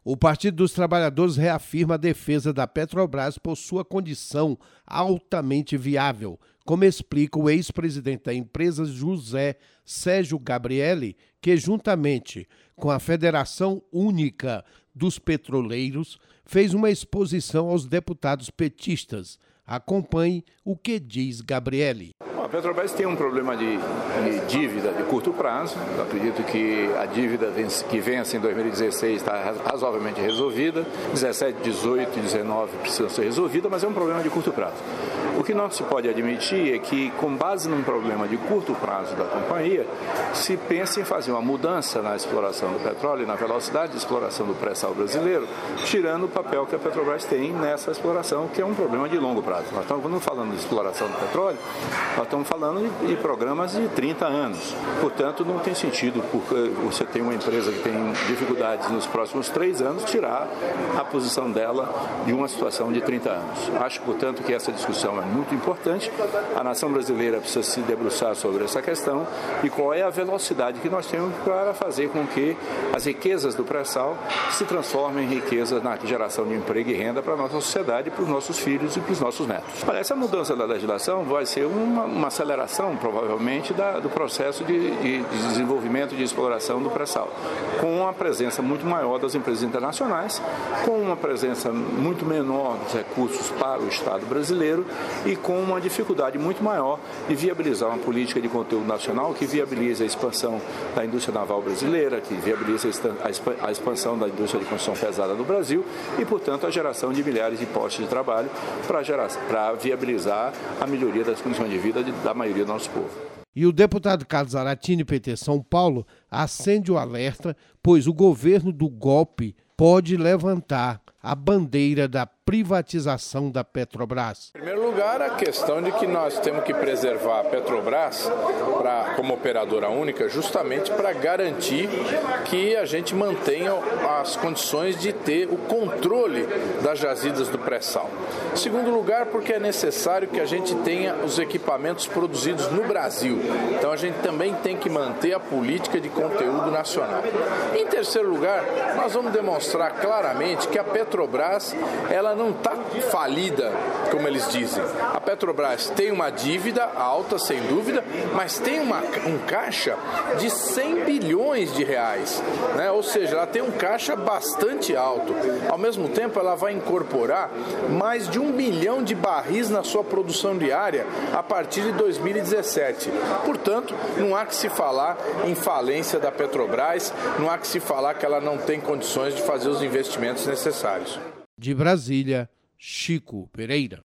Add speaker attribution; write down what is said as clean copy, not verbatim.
Speaker 1: O Partido dos Trabalhadores reafirma a defesa da Petrobras por sua condição altamente viável, como explica o ex-presidente da empresa José Sérgio Gabrielli, que juntamente com a Federação Única dos Petroleiros fez uma exposição aos deputados petistas. Acompanhe o que diz Gabrielli.
Speaker 2: A Petrobras tem um problema de dívida de curto prazo. Eu acredito que a dívida que vence em 2016 está razoavelmente resolvida. 17, 18 e 19 precisam ser resolvidas, mas é um problema de curto prazo. O que não se pode admitir é que, com base num problema de curto prazo da companhia, se pense em fazer uma mudança na exploração do petróleo e na velocidade de exploração do pré-sal brasileiro, tirando o papel que a Petrobras tem nessa exploração, que é um problema de longo prazo. Nós estamos falando de exploração do petróleo, nós estamos falando de programas de 30 anos. Portanto, não tem sentido, porque você tem uma empresa que tem dificuldades nos próximos 3 anos, tirar a posição dela de uma situação de 30 anos. Acho, portanto, que essa discussão é muito importante. A nação brasileira precisa se debruçar sobre essa questão e qual é a velocidade que nós temos para fazer com que as riquezas do pré-sal se transformem em riquezas na geração de emprego e renda para a nossa sociedade, para os nossos filhos e para os nossos netos. Essa mudança da legislação vai ser uma aceleração, provavelmente, do processo de desenvolvimento e de exploração do pré-sal, com a presença muito maior das empresas internacionais, com uma presença muito menor dos recursos para o Estado brasileiro e com uma dificuldade muito maior de viabilizar uma política de conteúdo nacional que viabilize a expansão da indústria naval brasileira, que viabilize a expansão da indústria de construção pesada no Brasil e, portanto, a geração de milhares de postos de trabalho para viabilizar a melhoria das condições de vida da maioria do nosso povo.
Speaker 1: E o deputado Carlos Zaratini, PT São Paulo, acende o alerta, pois o governo do golpe pode levantar a bandeira da privatização da Petrobras.
Speaker 3: Em primeiro lugar, a questão de que nós temos que preservar a Petrobras como operadora única justamente para garantir que a gente mantenha as condições de ter o controle das jazidas do pré-sal. Em segundo lugar, porque é necessário que a gente tenha os equipamentos produzidos no Brasil. Então a gente também tem que manter a política de conteúdo nacional. Em terceiro lugar, nós vamos demonstrar claramente que a Petrobras ela não está falida, como eles dizem. A Petrobras tem uma dívida alta, sem dúvida, mas tem um caixa de 100 bilhões de reais, né? Ou seja, ela tem um caixa bastante alto. Ao mesmo tempo, ela vai incorporar mais de 1 milhão de barris na sua produção diária a partir de 2017. Portanto, não há que se falar em falência da Petrobras, não há que se falar que ela não tem condições de fazer os investimentos necessários.
Speaker 1: De Brasília, Chico Pereira.